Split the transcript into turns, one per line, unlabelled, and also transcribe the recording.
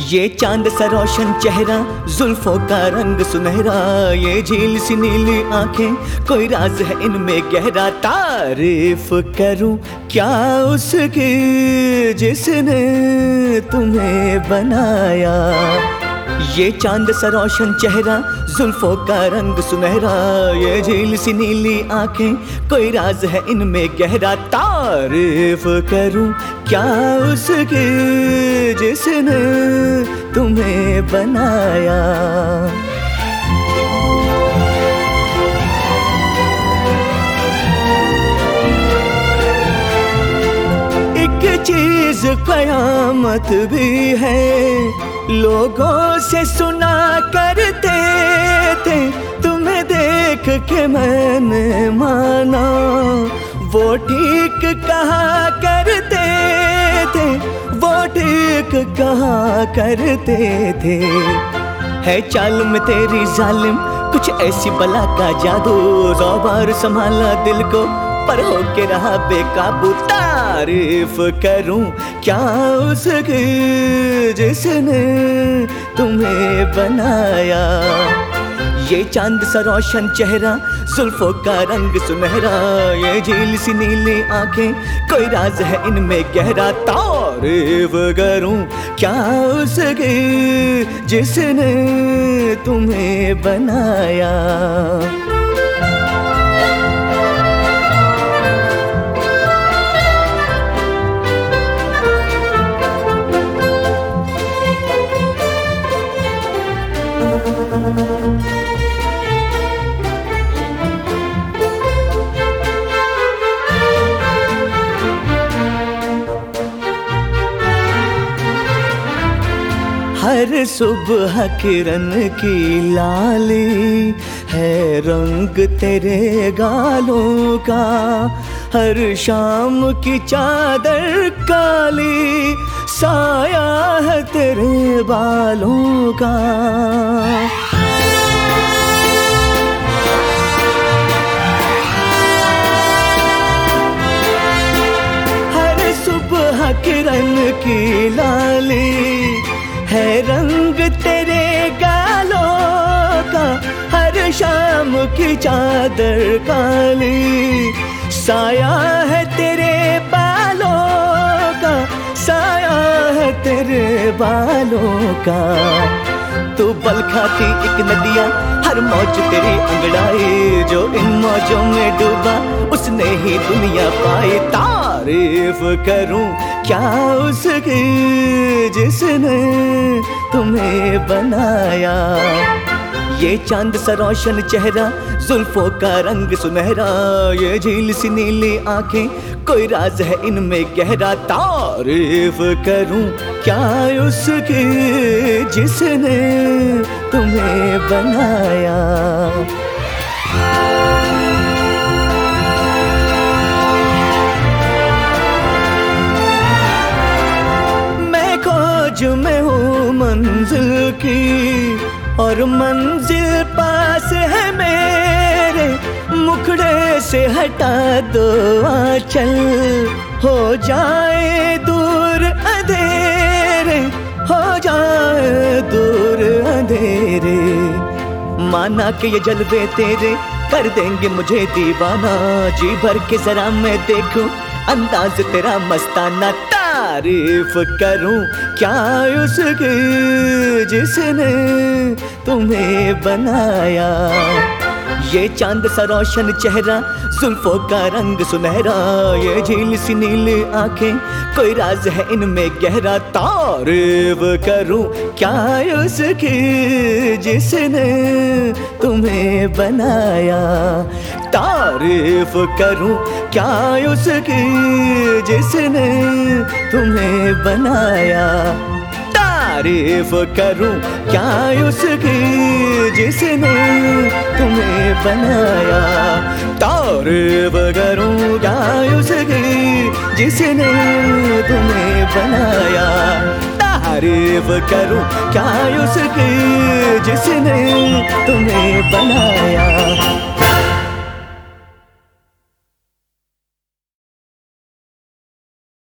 ये चांद सा रोशन चेहरा, जुल्फों का रंग सुनहरा, ये झील सी नीली आंखें, कोई राज है इनमें गहरा। तारीफ करूं क्या उसकी जिसने तुम्हें बनाया। ये चांद सा रोशन चेहरा, जुल्फों का रंग सुनहरा, ये झील सी नीली आंखें, कोई राज है इनमें गहरा। तारीफ करूं क्या उसकी जिसने तुम्हें बनाया। एक चीज कयामत भी है, लोगों से सुना करते थे, तुम्हें देख के मैंने माना, वो ठीक कहा करते थे, वो ठीक कहा करते थे। है चाल में तेरी जालिम कुछ ऐसी बला का जादू, 100 बार संभाला दिल को पर होके रहा बेकाबू। तारीफ करूं क्या उसकी जिसने तुम्हें बनाया। ये चांद सा रोशन चेहरा, जुल्फों का रंग सुनहरा, ये झील सी नीली आंखें, कोई राज है इनमें गहरा। तारीफ करूं क्या उसकी जिसने तुम्हें बनाया। हर सुबह किरण की लाली है रंग तेरे गालों का, हर शाम की चादर काली साया है तेरे बालों का। हर सुबह किरण की लाली है रंग तेरे गालों का, हर शाम की चादर काली साया है तेरे बालों का, साया है तेरे बालों का। तू बल खाती एक नदिया, हर मौज तेरी अंगड़ाई, जो इन मौजों में डूबा उसने ही दुनिया पाई। तारीफ करूं क्या उसकी जिसने तुम्हें बनाया। ये चांद सा रोशन चेहरा, जुल्फों का रंग सुनहरा, ये झील सी नीली आंखें, कोई राज है इनमें गहरा। तारीफ करूं क्या उसकी जिसने तुम्हें बनाया। मैं खोज में हूँ मंजिल की और मंजिल पास है मेरे, मुखड़े से हटा दो आंचल, हो जाए दूर अंधेरे, हो जाए दूर अंधेरे। माना कि ये जलवे तेरे कर देंगे मुझे दीवाना, जी भर के जरा मैं देखूं अंदाज तेरा मस्ताना। तारीफ करूं क्या उसकी जिसने तुम्हें बनाया। ये चांद सा रोशन चेहरा, जुल्फों का रंग सुनहरा, ये झील सी नीली आंखें, कोई राज है इनमें गहरा। तारीफ करूं क्या उसकी जिसने तुम्हें बनाया। तारीफ करूं क्या उसकी जिसने तुम्हें बनाया। तारीफ करूं क्या उसकी जिसने तुम्हें बनाया। तारीफ करूं क्या उसकी जिसने तुम्हें बनाया। तारीफ करूं क्या उसकी जिसने तुम्हें बनाया।